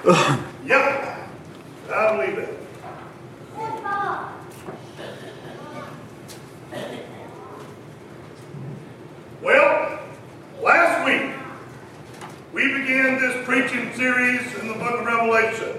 Yep, I believe it. Well, last week we began this preaching series in the book of Revelation.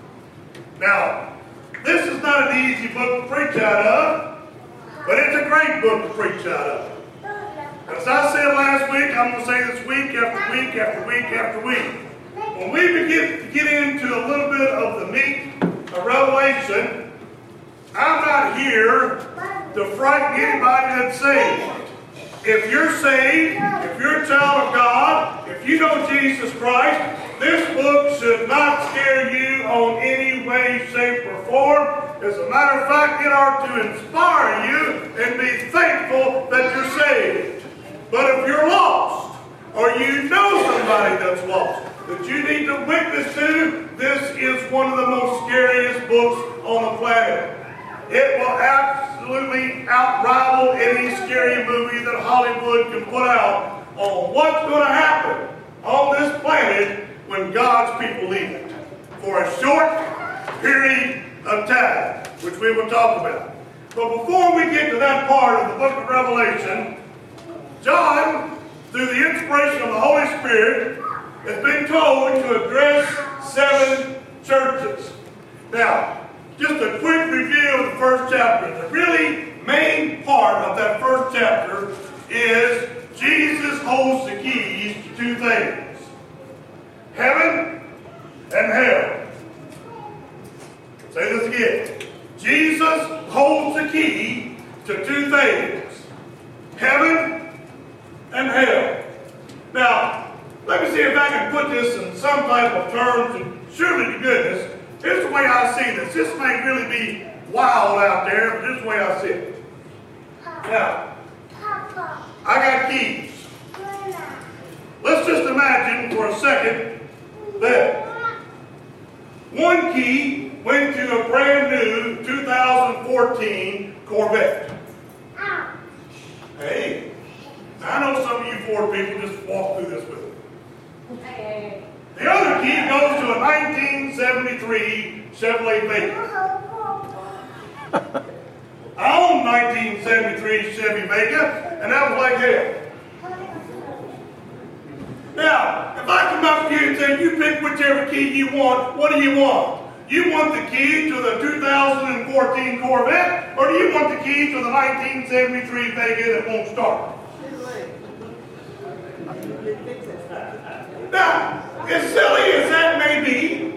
Now, this is not an easy book to preach out of, but it's a great book to preach out of. As I said last week, I'm going to say this week after week after week after week. When we begin to get into a little bit of the meat of Revelation, I'm not here to frighten anybody that's saved. If you're saved, if you're a child of God, if you know Jesus Christ, this book should not scare you on any way, shape, or form. As a matter of fact, it ought to inspire you and be thankful that you're saved. But if you're lost, or you know somebody that's lost, that you need to witness to, this is one of the most scariest books on the planet. It will absolutely outrival any scary movie that Hollywood can put out on what's going to happen on this planet when God's people leave it for a short period of time, which we will talk about. But before we get to that part of the book of Revelation, John, through the inspiration of the Holy Spirit, has been told to address 7 churches. Now, just a quick review of the first chapter. The really main part of that first chapter is Jesus holds the keys to 2 things: heaven and hell. Say this again. Jesus holds the key to 2 things: heaven and hell. Now, let me see if I can put this in some type of terms, and surely to goodness, here's the way I see this. This may really be wild out there, but this is the way I see it. Now, I got keys. Let's just imagine for a second that one key went to a brand new 2014 Corvette. Hey, I know some of you Ford people just walk through this with me. The other key goes to a 1973 Chevrolet Vega. I own 1973 Chevy Vega, and that was like hell. Now, if I come up to you and say, you pick whichever key you want, what do you want? You want the key to the 2014 Corvette, or do you want the key to the 1973 Vega that won't start? Now, as silly as that may be,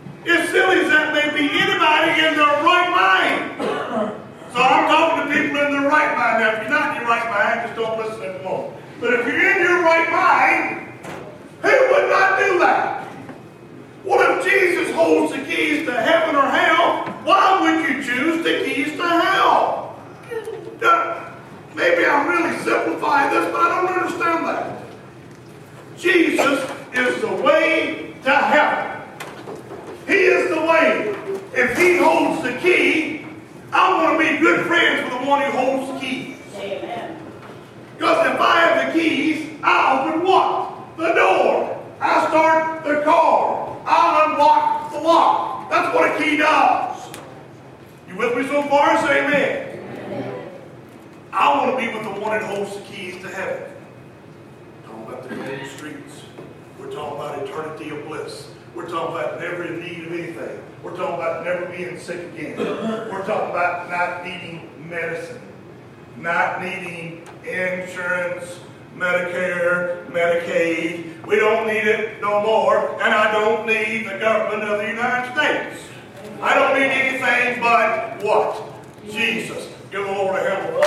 anybody in their right mind. So I'm talking to people in their right mind. Now, if you're not in your right mind, just don't listen at the moment. But if you're in your right mind, who would not do that? Well, if Jesus holds the keys to heaven or hell, why would you choose the keys to hell? Now, maybe I'm really simplifying this, but I don't understand that. Jesus is the way to heaven. He is the way. If he holds the key, I want to be good friends with the one who holds the keys. Amen. Because if I have the keys, I open what? The door. I start the car. I unlock the lock. That's what a key does. You with me so far? Say amen. Amen. I want to be with the one who holds the keys to heaven. Talking about the golden streets. We're talking about eternity of bliss. We're talking about never in need of anything. We're talking about never being sick again. We're talking about not needing medicine, not needing insurance, Medicare, Medicaid. We don't need it no more, and I don't need the government of the United States. I don't need anything but what? Jesus. Give the Lord a hand.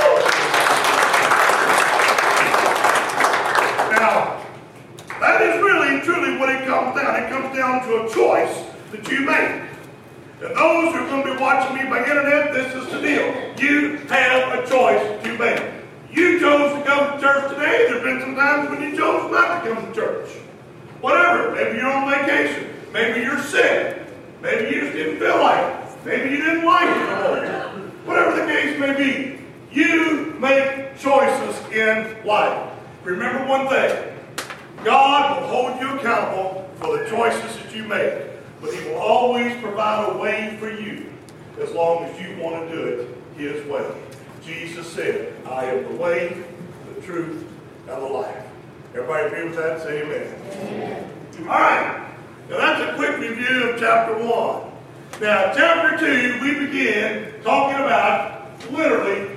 Now, that is really and truly what it comes down. It comes down to a choice that you make. And those who are going to be watching me by internet, this is the deal. You have a choice to make. You chose to come to church today. There have been some times when you chose not to come to church. Whatever. Maybe you're on vacation. Maybe you're sick. Maybe you just didn't feel like it. Maybe you didn't like it anymore. Whatever the case may be, you make choices in life. Remember one thing. God will hold you accountable for the choices that you make. but he will always provide a way for you as long as you want to do it his way. Jesus said, I am the way, the truth, and the life. Everybody agree with that? Say amen. Amen. All right. Now that's a quick review of chapter 1. Now, chapter 2, we begin talking about literally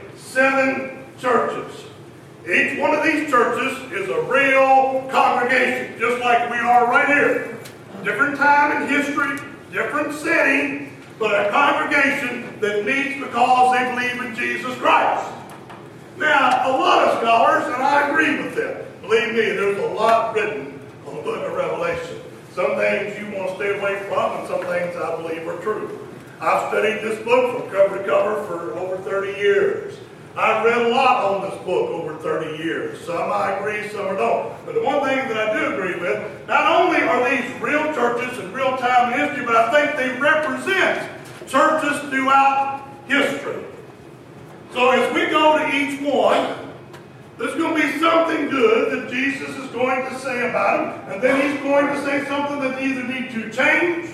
7 churches. Each one of these churches is a real congregation, just like we are right here. Different time in history, different setting, but a congregation that meets because they believe in Jesus Christ. Now, a lot of scholars, and I agree with them, believe me, there's a lot written on the book of Revelation. Some things you want to stay away from, and some things I believe are true. I've studied this book from cover to cover for over 30 years. I've read a lot on this book over 30 years. Some I agree, some I don't. But the one thing that I do agree with, not only are these real churches in real time in history, but I think they represent churches throughout history. So as we go to each one, there's going to be something good that Jesus is going to say about them, and then he's going to say something that they either need to change,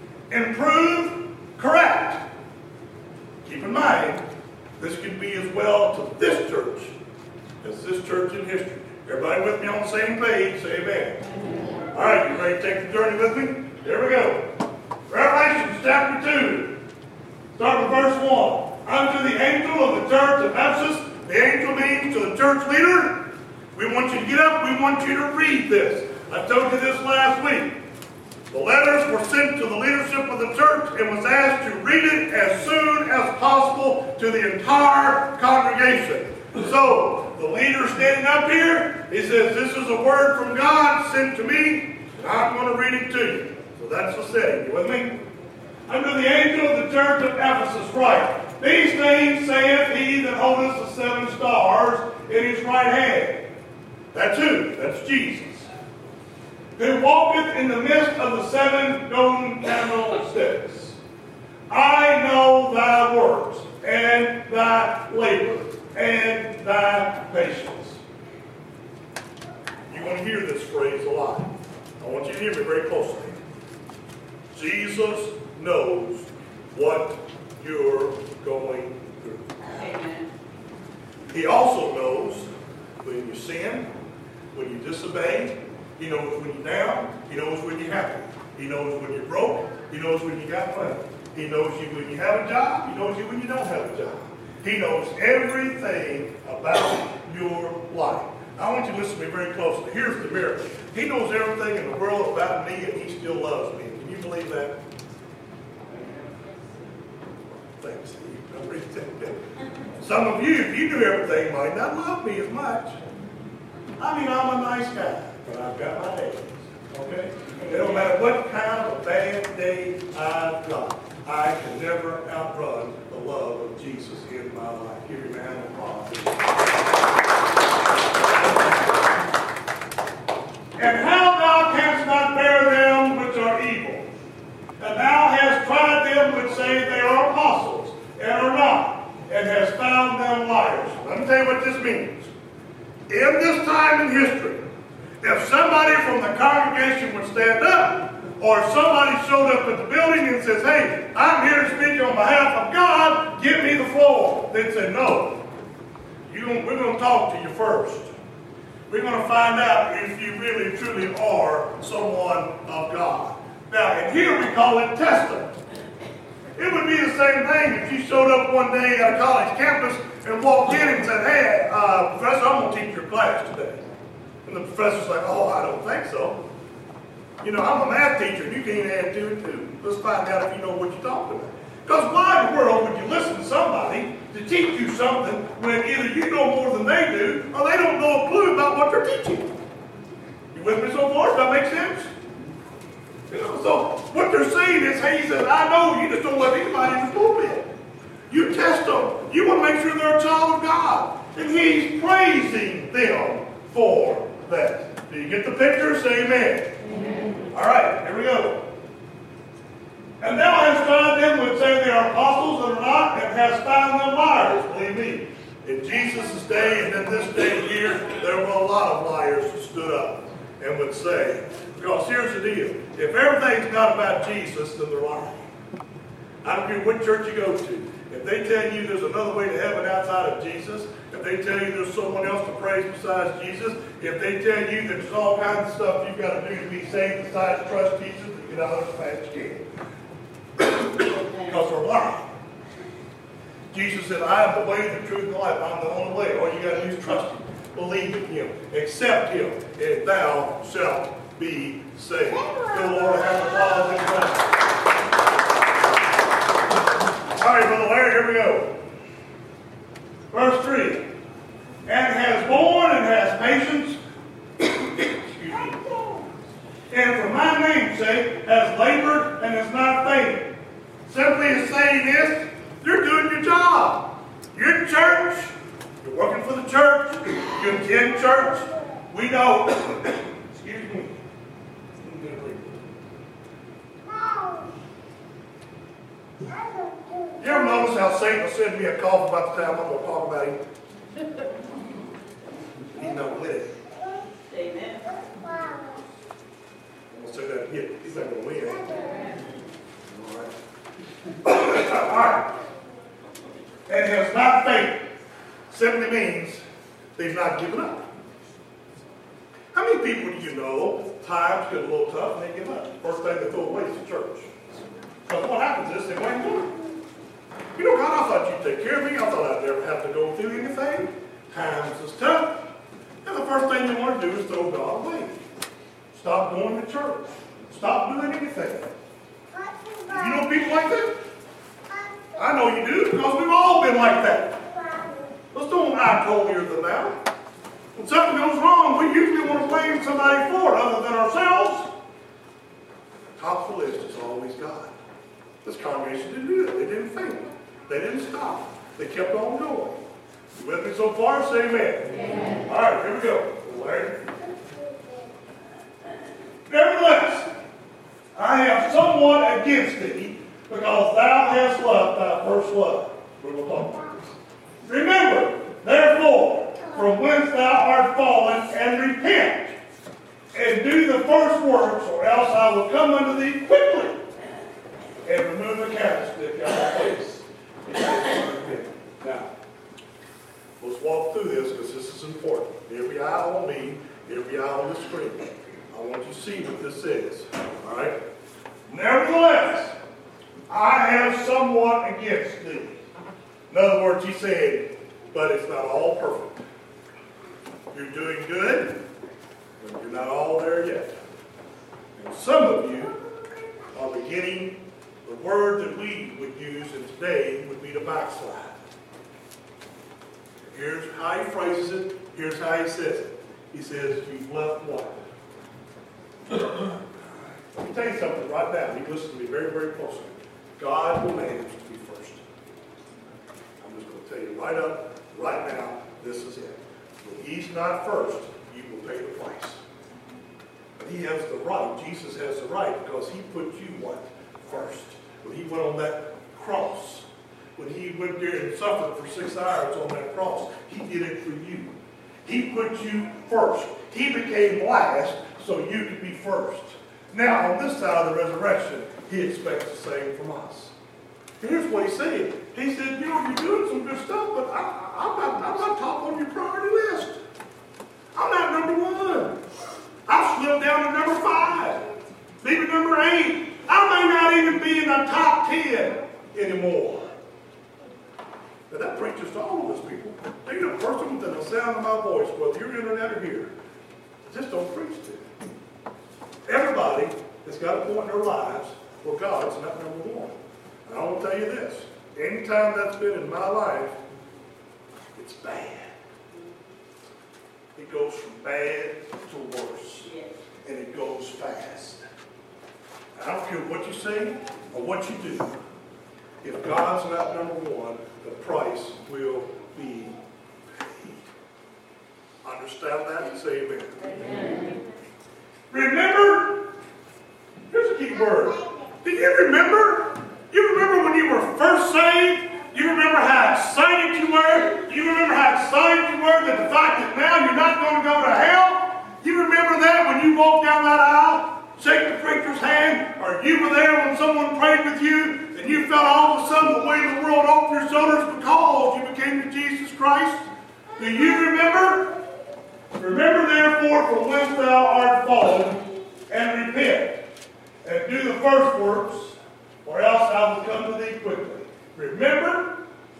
improve, correct. Keep in mind, this could be as well to this church as this church in history. Everybody with me on the same page? Say amen. Amen. All right, you ready to take the journey with me? Here we go. Revelation chapter 2. Start with verse 1. Unto the angel of the church of Ephesus, the angel means to the church leader. We want you to get up. We want you to read this. I told you this last week. The letters were sent to the leadership of the church and was asked to read it as soon as possible to the entire congregation. So, the leader standing up here, he says, this is a word from God sent to me, and I'm going to read it to you. So that's the setting. You with me? Unto the angel of the church of Ephesus write, these things saith he that holdeth the 7 stars in his right hand. That's who? That's Jesus. Who walketh in the midst of the 7 golden candlesticks. I know thy works, and thy labor, and thy patience. You're going to hear this phrase a lot. I want you to hear me very closely. Jesus knows what you're going through. Amen. He also knows when you sin, when you disobey. He knows when you're down. He knows when you're happy. He knows when you're broke. He knows when you got money. He knows you when you have a job. He knows you when you don't have a job. He knows everything about your life. I want you to listen to me very closely. Here's the miracle. He knows everything in the world about me, and he still loves me. Can you believe that? Thanks, Steve. I appreciate that. Some of you, if you do everything, might not love me as much. I mean, I'm a nice guy, but I've got my days. Okay? It don't matter what kind of a bad day I've got. I can never outrun the love of Jesus in my life. Give him a hand of applause. And how thou canst not bear them which are evil, and thou hast tried them which say they are apostles, and are not, and hast found them liars. Let me tell you what this means. In this time in history, if somebody from the congregation would stand up, or somebody showed up at the building and says, hey, I'm here to speak on behalf of God, give me the floor. They'd say, no. We're going to talk to you first. We're going to find out if you really, truly are someone of God. Now, and here we call it testing. It would be the same thing if you showed up one day at a college campus and walked in and said, hey, Professor, I'm going to teach your class today. And the professor's like, oh, I don't think so. You know, I'm a math teacher, and you can't add 2 and 2. Let's find out if you know what you're talking about. Because why in the world would you listen to somebody to teach you something when either you know more than they do, or they don't know a clue about what they're teaching? You with me so far? Does that make sense? You know, so what they're saying is, hey, he says, I know, you just don't let anybody in the pulpit. You test them. You want to make sure they're a child of God. And he's praising them for that. Do you get the picture? Say amen. Amen. All right, here we go. And thou hast found them which say they are apostles and are not, and hast found them liars. Believe me, in Jesus' day and in this day here, there were a lot of liars who stood up. and would say, because here's the deal, if everything's not about Jesus, then they're lying. I don't care what church you go to. If they tell you there's another way to heaven outside of Jesus, if they tell you there's someone else to praise besides Jesus, if they tell you that there's all kinds of stuff you've got to do to be saved besides trust Jesus, then get out of the fast you can. Because they're lying. Jesus said, I am the way, the truth, and the life. I'm the only way. All you got to do is trust Him. Believe in Him. Accept Him. And thou shalt be saved. Good Lord, have applause in time. All right, Brother Larry, here we go. Verse 3. And has borne and has patience. Excuse me. And for my name's sake has labored and has not fainted. Simply is saying this, you're doing your job. You're in church. You're working for the church. You attend church. We know. Excuse me. You ever notice how Satan will send me a cough about the time I'm going to talk about him? He's not with it. Amen. I'm going to say that again. He's not going to win. All right. And has not fainted. Simply means they've not given up. How many people do you know, times get a little tough and they give up? First thing they throw away is the church. Because what happens is they blame God. You know, God, I thought you'd take care of me. I thought I'd never have to go through anything. Times is tough. And the first thing you want to do is throw God away. Stop going to church. Stop doing anything. You know people like that? I know you do, because we've all been like that. Let's don't act holier than thou. When something goes wrong, we usually want to blame somebody for it other than ourselves. Top of the list is always God. This congregation didn't do that. They didn't faint. They didn't stop. They kept on going. You with me so far? Say amen. Amen. All right, here we go. Larry. Nevertheless, I have somewhat against thee, because thou hast loved thy first love. We're going to talk about this. Remember, therefore, from whence thou art fallen, and repent, and do the first works, or else I will come unto thee quickly, and remove the candlestick out of thy face. Now, let's walk through this, because this is important. Every eye on me, every eye on the screen. I want you to see what this is. All right? Nevertheless, I have somewhat against thee. In other words, he's saying, but it's not all perfect. You're doing good, but you're not all there yet. And some of you are beginning, the word that we would use in today would be to backslide. Here's how he phrases it. Here's how he says it. He says, you've left what? Let me tell you something right now. You listen to me very, very closely. God demands to be first. I'm just going to tell you right up, right now, this is it. When he's not first, you will pay the price. But he has the right. Jesus has the right because he put you what? First. When he went on that cross, when he went there and suffered for 6 hours on that cross, he did it for you. He put you first. He became last so you could be first. Now, on this side of the resurrection, he expects the same from us. And here's what he said. He said, you know, you're doing some good stuff, but I'm not top on your priority list. I'm not number 1. I've slipped down to number 5, maybe number 8. I may not even be in the top 10 anymore. Now that preaches to all of us people. There's a person within the sound of my voice, whether you're internet or here, just don't preach to. Everybody has got a point in their lives where God's not number 1. And I want to tell you this. Anytime that's been in my life, it's bad. It goes from bad to worse. Yes. And it goes fast. I don't care what you say or what you do. If God's not number 1, the price will be paid. Understand that and say amen. Amen. Remember, here's a key word. Do you remember? You remember when you were first saved? You remember how excited you were? You remember how excited you were that the fact that now you're not going to go to hell? You remember remember that when you walked down that aisle, shake the preacher's hand, or you were there when someone prayed with you, and you felt all of a sudden the weight of the world off your shoulders because you became to Jesus Christ? Do you remember? Remember therefore from whence thou art fallen, and repent, and do the first works, or else I will come to thee quickly. Remember?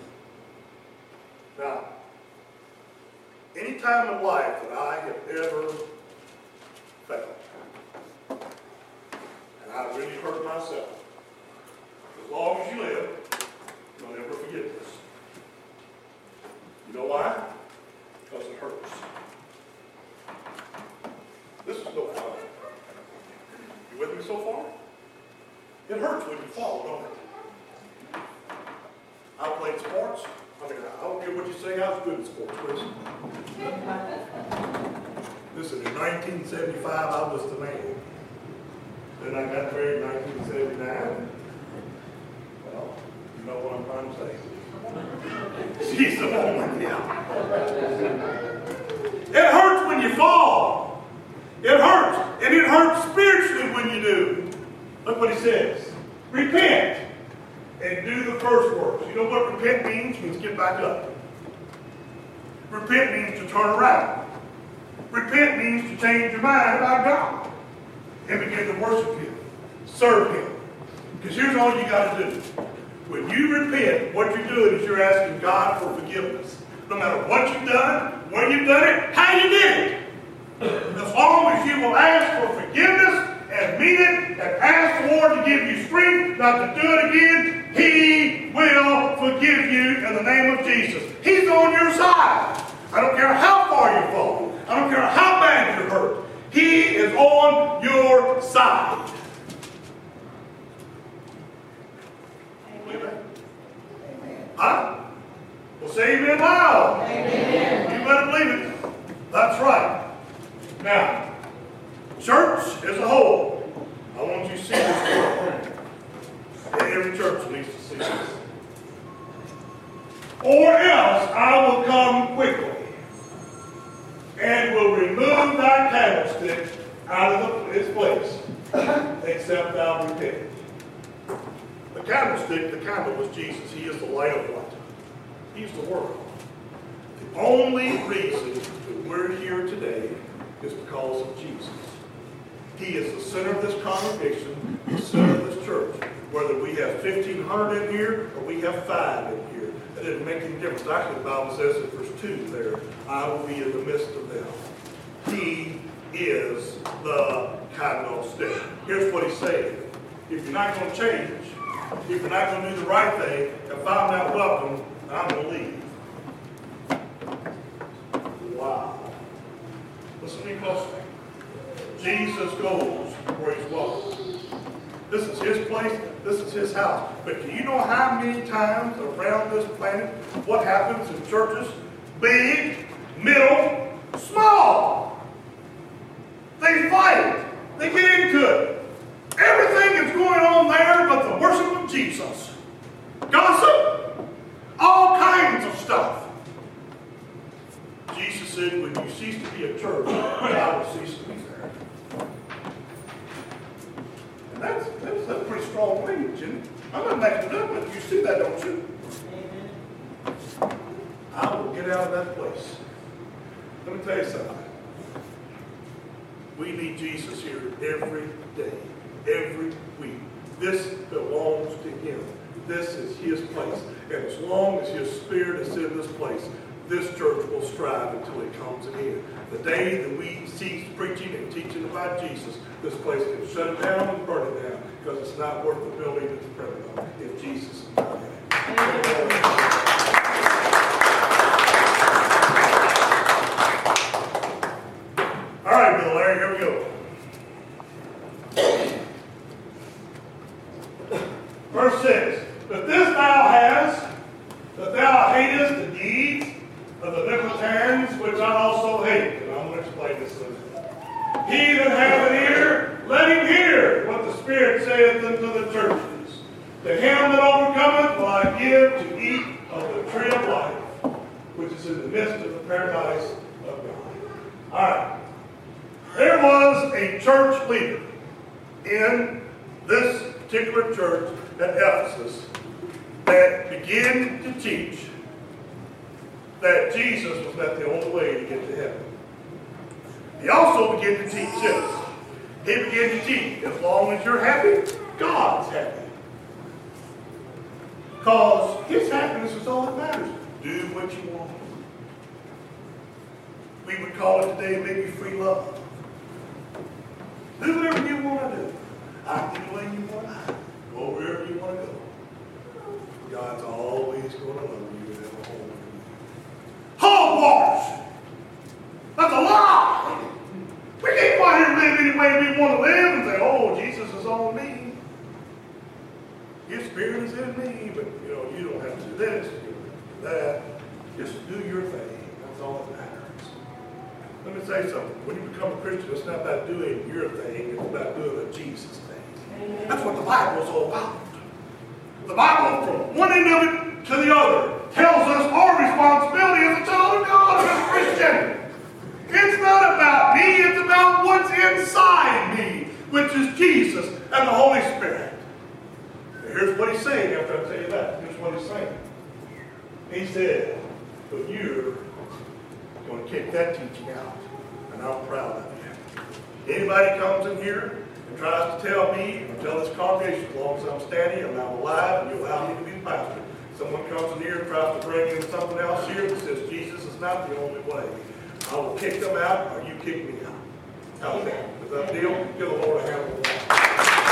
Now, any time in life that I have ever failed, and I really hurt myself, as long as you live, you'll never forget this. You know why? Because it hurts. This is no fun. You with me so far? It hurts when you fall, don't it? I played sports. I mean, I don't care what you say, I was good at sports, Chris. Listen, in 1975, I was the man. Then I got married in 1979. Well, you know what I'm trying to say. She's the woman, yeah. It hurts when you fall. It hurts. And it hurts spiritually when you do. Look what he says. Repent and do the first works. You know what repent means? It means get back up. Repent means to turn around. Repent means to change your mind about God and begin to worship Him, serve Him. Because here's all you got to do. When you repent, what you're doing is you're asking God for forgiveness. No matter what you've done, where you've done it, how you did it. As long as you will ask for forgiveness and mean it and ask the Lord to give you strength not to do it again, He will forgive you in the name of Jesus. He's on your side. I don't care how far you fall. I don't care how bad you're hurt. He is on your side. Believe that? Huh? Well, say amen loud. Amen. You better believe it. That's right. Now, church as a whole, I want you to see this. Every church needs to see this. Or else I will come quickly and will remove thy candlestick out of its place, except thou repent. The candlestick, the candle was Jesus. He is the light of light. He's the world. The only reason that we're here today is because of Jesus. He is the center of this congregation, the center of this church. Whether we have 1,500 in here or we have 5 in here, it doesn't make any difference. Actually, the Bible says if there's 2 there, I will be in the midst of them. He is the candlestick. Here's what he's saying. If you're not going to change, if you're not going to do the right thing, if I'm not welcome, I'm going to leave. Wow. Listen to me closely. Jesus goes where he's welcome. This is his place. This is his house. But do you know how many times around this planet what happens in churches? Big, middle, small. They fight. They get into it. Everything is going on there but the worship of Jesus. Gossip. All kinds of stuff. Jesus said, when you cease to be a church, I will cease to be there. And that's pretty strong language, isn't it? I'm not making it up, but you see that, don't you? Amen. I will get out of that place. Let me tell you something. We need Jesus here every day, every week. This belongs to him. This is his place. And as long as his spirit is in this place, this church will strive until it comes again. The day that we cease preaching and teaching about Jesus, this place can shut it down and burn it down because it's not worth the building it's printed on if Jesus is not in it. All right, Brother Larry, here we go. Verse 6. But this thou hast, that thou hatest the deeds of the Nicolaitans, which I also hate. And I'm going to explain this a little bit. He that hath an ear, let him hear what the Spirit saith unto the churches. To him that overcometh will I give to eat of the tree of life, which is in the midst of the paradise of God. All right. There was a church leader in this particular church at Ephesus that began to teach that Jesus was not the only way to get to heaven. He also began to teach this. He began to teach, as long as you're happy, God's happy. Because His happiness is all that matters. Do what you want. We would call it today maybe free love. Do whatever you want to do. Act the way you want to act. Go wherever you want to go. God's always going to love you and have a home for you. Hogwash! That's a lie! We can't go out here and live any way we want to live and say, oh, Jesus is on me. His Spirit is in me, but you don't have to do this, you don't have to do that. Just do your thing. That's all that matters. Let me say something. When you become a Christian, it's not about doing your thing, it's about doing a Jesus thing. That's what the Bible is all about. The Bible, from one end of it to the other, tells us our responsibility as a child of God, as a Christian. It's not about me, it's about what's inside me, which is Jesus and the Holy Spirit. Here's what he's saying after I tell you that. Here's what he's saying. He said, but you're going to kick that teaching out, and I'm proud of you. Anybody comes in here and tries to tell me, or tell this congregation, as long as I'm standing and I'm alive, and you allow me to be the pastor, someone comes in here and tries to bring in something else here that says Jesus is not the only way, I will kick them out, or you kick me out. How's that? Is that a deal? Give the Lord a hand of that.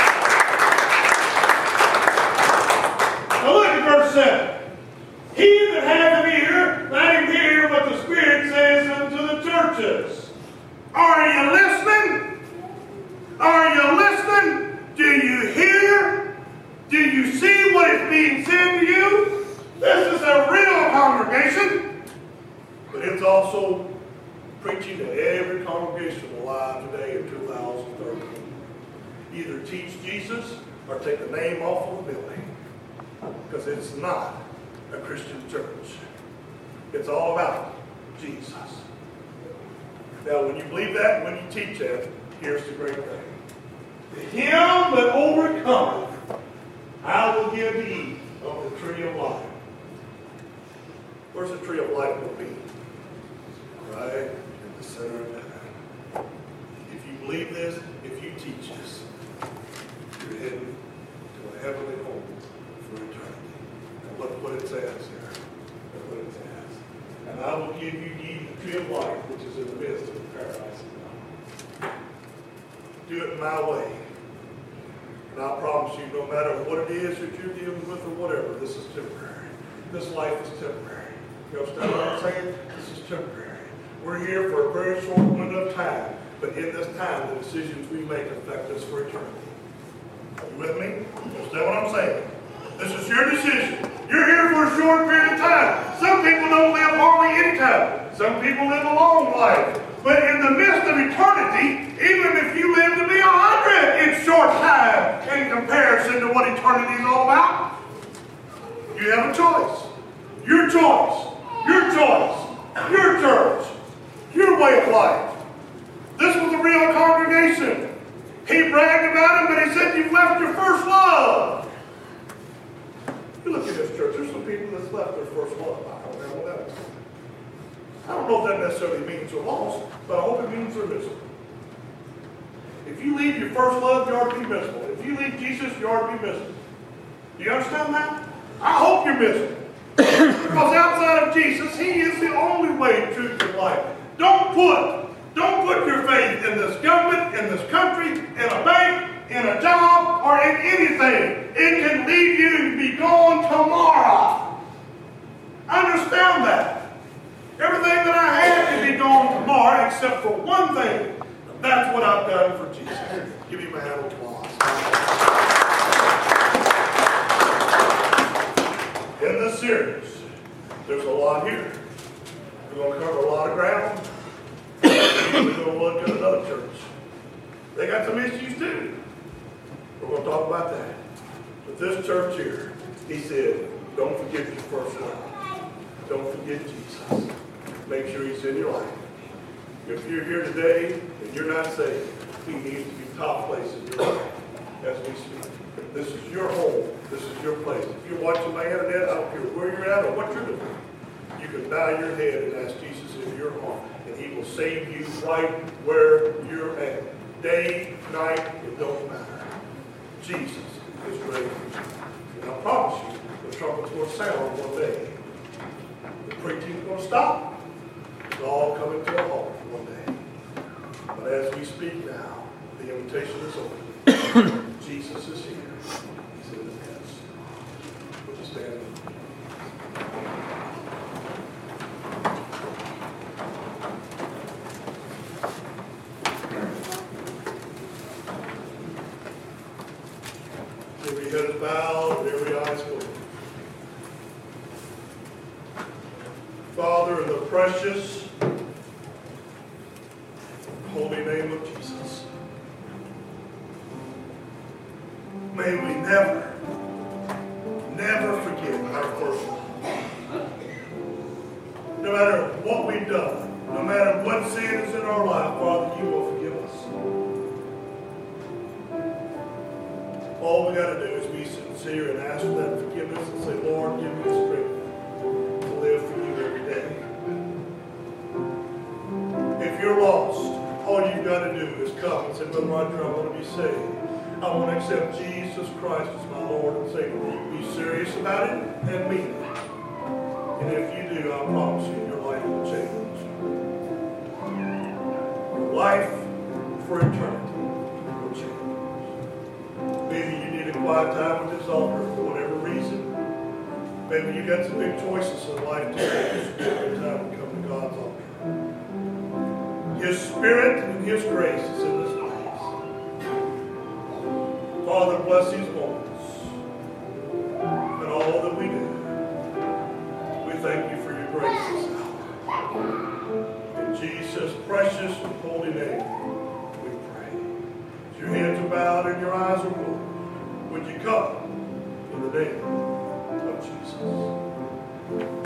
Now look at verse 7. He that hath an ear, let him hear what the Spirit says unto the churches. Are you listening? Are you listening? Do you hear? Do you see what is being said to you? This is a real congregation. But it's also preaching to every congregation alive today in 2013. Either teach Jesus or take the name off of the building. Because it's not a Christian church. It's all about Jesus. Now, when you believe that, when you teach that, here's the great thing. To him that overcometh, I will give to eat of the tree of life. Where's the tree of life going to be? Right in the center of heaven. If you believe this, if you teach this, you're heading to a heavenly home for eternity. And look what it says here. Look what it says. And I will give you the tree of life, which is in the midst of the paradise of God. Do it my way. And I promise you, no matter what it is that you're dealing with or whatever, this is temporary. This life is temporary. You understand what I'm saying? This is temporary. We're here for a very short window of time, but in this time, the decisions we make affect us for eternity. Are you with me? You understand what I'm saying? This is your decision. You're here for a short period of time. Some people don't live hardly any time. Some people live a long life. But in the midst of eternity, even if you live to be 100, it's short time in comparison to what eternity is all about. You have a choice. Your choice. Your choice. Your church. Your way of life. This was a real congregation. He bragged about him, but he said, you've left your first love. You look at this church, there's some people that's left their first love. I don't know what that is. I don't know if that necessarily means they're lost, but I hope it means they're miserable. If you leave your first love, you ought to be miserable. If you leave Jesus, you ought to be miserable. Do you understand that? I hope you're miserable. Because outside of Jesus, He is the only way, truth, and life. Don't put your faith in this government, in this country, in a bank, in a job, or in anything. It can leave you and be gone tomorrow. Understand that. Everything that I have can be gone tomorrow except for one thing. That's what I've done for Jesus. Give me my hand of applause. In this series, there's a lot here. We're going to cover a lot of ground. We're going to look at another church. They got some issues too. We're going to talk about that. But this church here, he said, don't forget your first love. Don't forget Jesus. Make sure He's in your life. If you're here today and you're not saved, he needs to be top place in your life as we speak. This is your home. This is your place. If you're watching my internet, I don't care where you're at or what you're doing. You can bow your head and ask Jesus into your heart, and he will save you right where you're at. Day, night, it don't matter. Jesus is ready. And I promise you, the trumpet's going to sound one day. The preaching's going to stop. It's all coming to a halt one day. But as we speak now, the invitation is open. Jesus is here. He's in the midst. Would you stand? Every head is bowed and every eye is closed. Father, in the precious, holy name of Jesus, may we never, never forget our first love. No matter what we've done, no matter what sin is in our life, Father, you will forgive us. All we got to do is be sincere and ask for that forgiveness and say, Lord, give me the strength to live for you every day. If you're lost, all you've got to do is come and say, Brother Roger, I want to be saved. I want to accept Jesus Christ as my Lord and Savior. Be serious about it and mean it. And if you do, I promise you, your life will change. Your life for eternity will change. Maybe you need a quiet time with this altar for whatever reason. Maybe you got some big choices in life to make. It's a good time to come to God's altar. His Spirit and His grace is in this place. Father, bless these moments and all that we do. We thank you for your grace this hour. In Jesus' precious and holy name, we pray. As your heads are bowed and your eyes are closed, would you come in the name of Jesus?